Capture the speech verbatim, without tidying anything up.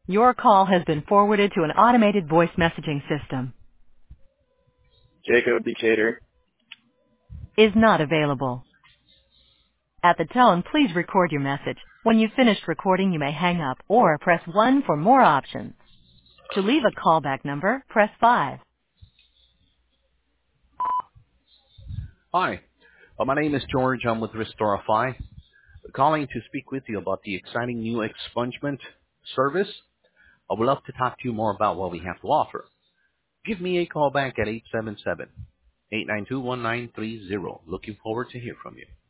Your call has been forwarded to an automated voice messaging system. Jacob Decatur. Is not available. At the tone, please record your message. When you've finished recording, you may hang up or press one for more options. To leave a callback number, press five. Hi, uh, my name is George. I'm with Restorify. Calling to speak with you about the exciting new expungement service. I would love to talk to you more about what we have to offer. Give me a call back at eight seven seven, eight nine two, one nine three zero. Looking forward to hear from you.